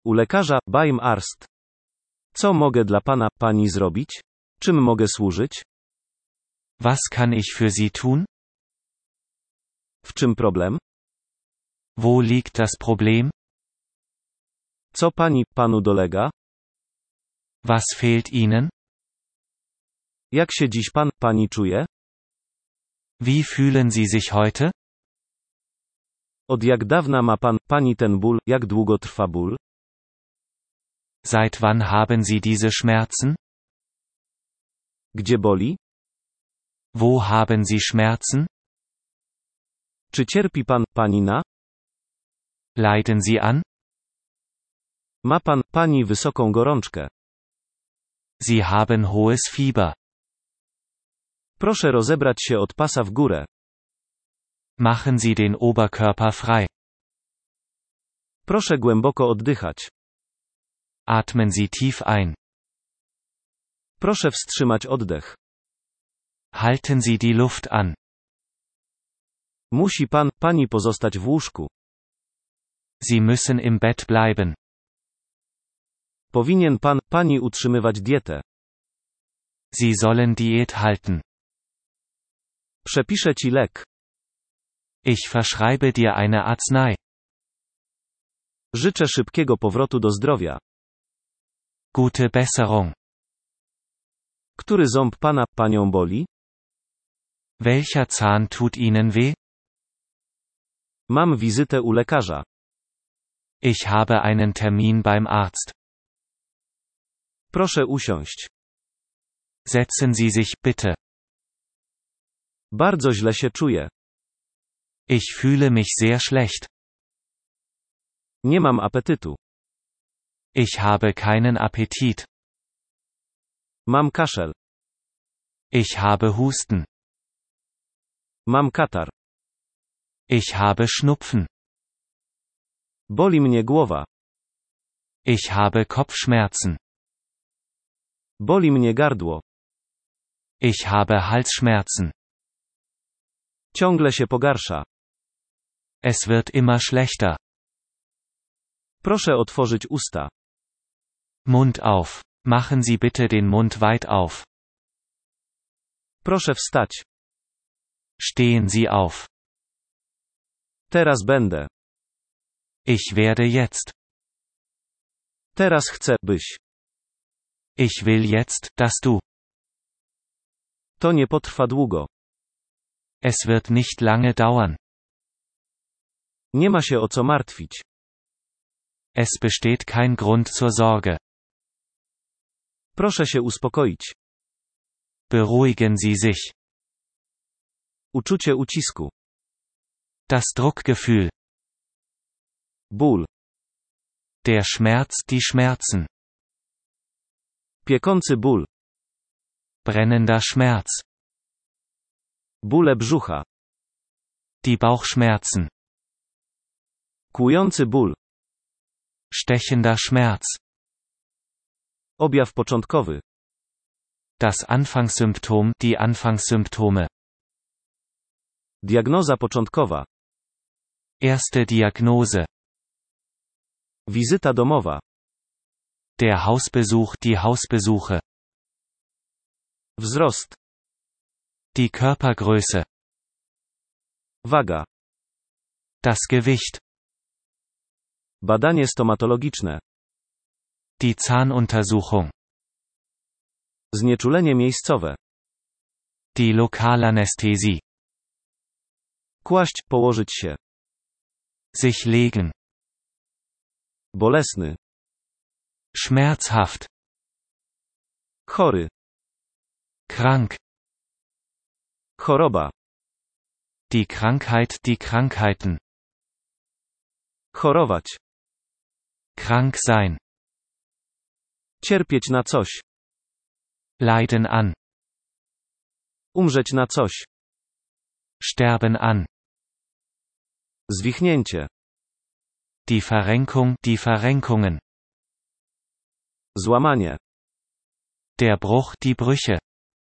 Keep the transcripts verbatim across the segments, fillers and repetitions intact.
U lekarza, beim Arzt. Co mogę dla pana, pani zrobić? Czym mogę służyć? Was kann ich für Sie tun? W czym problem? Wo liegt das Problem? Co pani, panu dolega? Was fehlt Ihnen? Jak się dziś pan, pani czuje? Wie fühlen Sie sich heute? Od jak dawna ma pan, pani ten ból, jak długo trwa ból? Seit wann haben Sie diese Schmerzen? Gdzie boli? Wo haben Sie Schmerzen? Czy cierpi pan, pani na? Leiden Sie an? Ma pan, pani wysoką gorączkę. Sie haben hohes Fieber. Proszę rozebrać się od pasa w górę. Machen Sie den Oberkörper frei. Proszę głęboko oddychać. Atmen Sie tief ein. Proszę wstrzymać oddech. Halten Sie die Luft an. Musi pan, pani pozostać w łóżku. Sie müssen im Bett bleiben. Powinien pan, pani utrzymywać dietę. Sie sollen Diät halten. Przepiszę ci lek. Ich verschreibe dir eine Arznei. Życzę szybkiego powrotu do zdrowia. Gute Besserung. Który ząb pana, panią boli? Welcher Zahn tut Ihnen weh? Mam wizytę u lekarza. Ich habe einen Termin beim Arzt. Proszę usiąść. Setzen Sie sich, bitte. Bardzo źle się czuję. Ich fühle mich sehr schlecht. Nie mam apetytu. Ich habe keinen Appetit. Mam kaszel. Ich habe Husten. Mam katar. Ich habe Schnupfen. Boli mnie głowa. Ich habe Kopfschmerzen. Boli mnie gardło. Ich habe Halsschmerzen. Ciągle się pogarsza. Es wird immer schlechter. Proszę otworzyć usta. Mund auf. Machen Sie bitte den Mund weit auf. Proszę wstać. Stehen Sie auf. Teraz będę. Ich werde jetzt. Teraz chcę, byś. Ich will jetzt, dass du. To nie potrwa długo. Es wird nicht lange dauern. Nie ma się o co martwić. Es besteht kein Grund zur Sorge. Proszę się uspokoić. Beruhigen Sie sich. Uczucie ucisku. Das Druckgefühl. Ból. Der Schmerz, die Schmerzen. Piekący ból. Brennender Schmerz. Bóle brzucha. Die Bauchschmerzen. Kłujący ból. Stechender Schmerz. Objaw początkowy. Das Anfangssymptom, die Anfangssymptome. Diagnoza początkowa. Erste Diagnose. Wizyta domowa. Der Hausbesuch, die Hausbesuche. Wzrost. Die Körpergröße. Waga. Das Gewicht. Badanie stomatologiczne. Die Zahnuntersuchung. Znieczulenie miejscowe. Die Lokalanästhesie. Kłaść, położyć się. Sich legen. Bolesny. Schmerzhaft. Chory. Krank. Choroba. Die Krankheit, die Krankheiten. Chorować. Krank sein. Cierpieć na coś. Leiden an. Umrzeć na coś. Sterben an. Zwichnięcie. Die Verrenkung, die Verrenkungen. Złamanie. Der Bruch, die Brüche.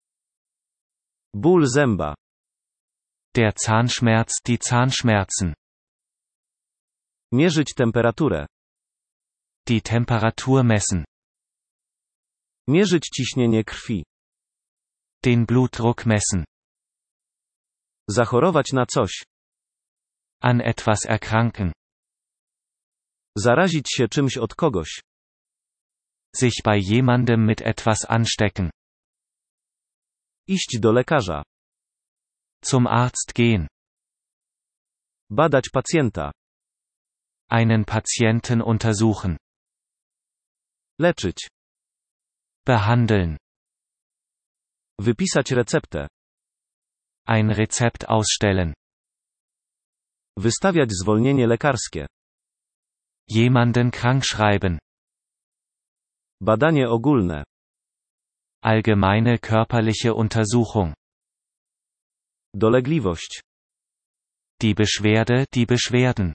Ból zęba. Der Zahnschmerz, die Zahnschmerzen. Mierzyć temperaturę. Die Temperatur messen. Mierzyć ciśnienie krwi. Den Blutdruck messen. Zachorować na coś. An etwas erkranken. Zarazić się czymś od kogoś. Sich bei jemandem mit etwas anstecken. Iść do lekarza. Zum Arzt gehen. Badać pacjenta. Einen Patienten untersuchen. Leczyć. Behandeln. Wypisać receptę. Ein Rezept ausstellen. Wystawiać zwolnienie lekarskie. Jemanden krankschreiben. Badanie ogólne. Allgemeine körperliche Untersuchung. Dolegliwość. Die Beschwerde, die Beschwerden.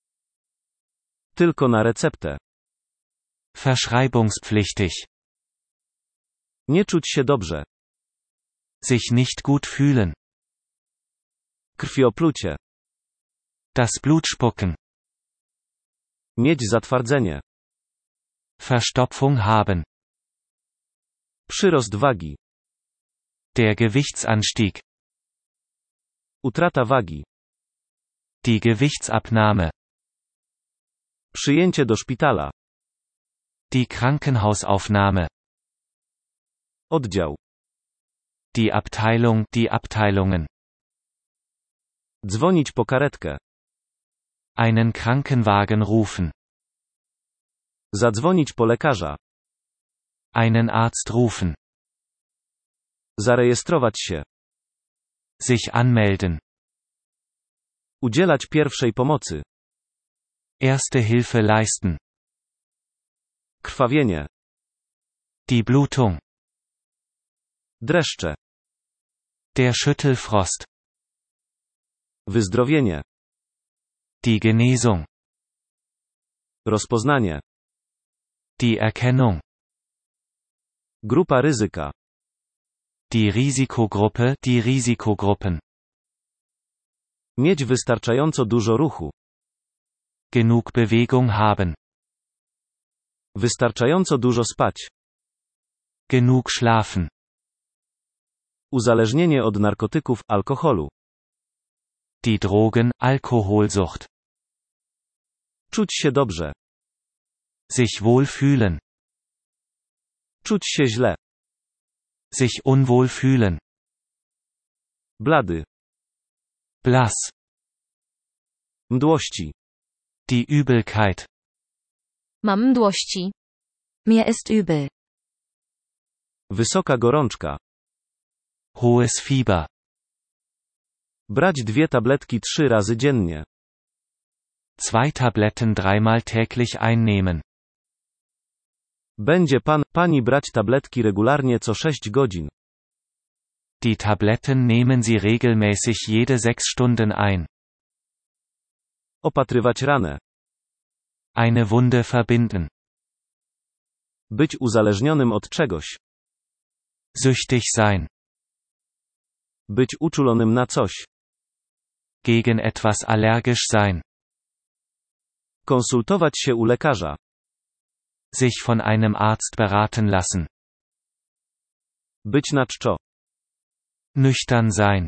Tylko na receptę. Verschreibungspflichtig. Nie czuć się dobrze. Sich nicht gut fühlen. Krwioplucie. Das Blut spucken. Mieć zatwardzenie. Verstopfung haben. Przyrost wagi. Der Gewichtsanstieg. Utrata wagi. Die Gewichtsabnahme. Przyjęcie do szpitala. Die Krankenhausaufnahme. Oddział. Die Abteilung, die Abteilungen. Dzwonić po karetkę. Einen Krankenwagen rufen. Zadzwonić po lekarza. Einen Arzt rufen. Zarejestrować się. Sich anmelden. Udzielać pierwszej pomocy. Erste Hilfe leisten. Krwawienie. Die Blutung. Dreszcze. Der Schüttelfrost. Wyzdrowienie. Die Genesung. Rozpoznanie. Die Erkennung. Grupa ryzyka. Die Risikogruppe, die Risikogruppen. Mieć wystarczająco dużo ruchu. Genug Bewegung haben. Wystarczająco dużo spać. Genug schlafen. Uzależnienie od narkotyków, alkoholu. Die Drogen, Alkoholsucht. Czuć się dobrze. Sich wohlfühlen. Czuć się źle. Sich unwohl fühlen. Blady. Blass. Mdłości. Die Übelkeit. Mam mdłości. Mir ist übel. Wysoka gorączka. Hohes Fieber. Brać dwie tabletki trzy razy dziennie. Zwei Tabletten dreimal täglich einnehmen. Będzie pan, pani brać tabletki regularnie co sześć godzin. Die Tabletten nehmen Sie regelmäßig jede sechs Stunden ein. Opatrywać ranę. Eine Wunde verbinden. Być uzależnionym od czegoś. Süchtig sein. Być uczulonym na coś. Gegen etwas allergisch sein. Konsultować się u lekarza. Sich von einem Arzt beraten lassen. Być na czczo. Nüchtern sein.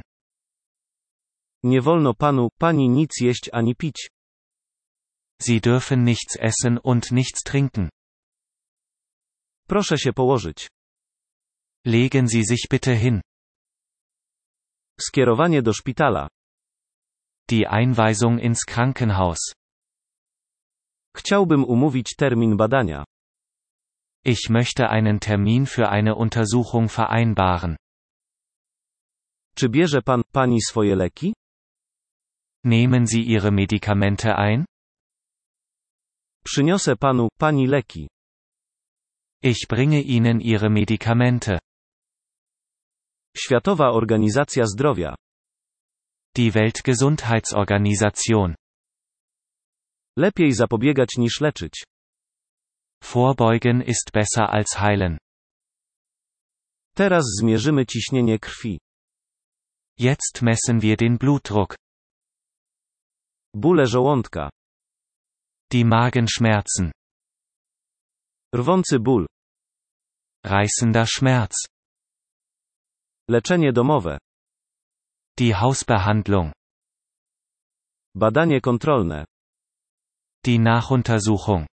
Nie wolno panu, pani nic jeść ani pić. Sie dürfen nichts essen und nichts trinken. Proszę się położyć. Legen Sie sich bitte hin. Skierowanie do szpitala. Die Einweisung ins Krankenhaus. Chciałbym umówić termin badania. Ich möchte einen Termin für eine Untersuchung vereinbaren. Czy bierze pan, pani swoje leki? Nehmen Sie Ihre Medikamente ein? Przyniosę panu, pani leki. Ich bringe Ihnen Ihre Medikamente. Światowa Organizacja Zdrowia. Die Weltgesundheitsorganisation. Lepiej zapobiegać niż leczyć. Vorbeugen ist besser als heilen. Teraz zmierzymy ciśnienie krwi. Jetzt messen wir den Blutdruck. Bóle żołądka. Die Magenschmerzen. Rwący ból. Reißender Schmerz. Leczenie domowe. Die Hausbehandlung. Badanie kontrolne. Die Nachuntersuchung.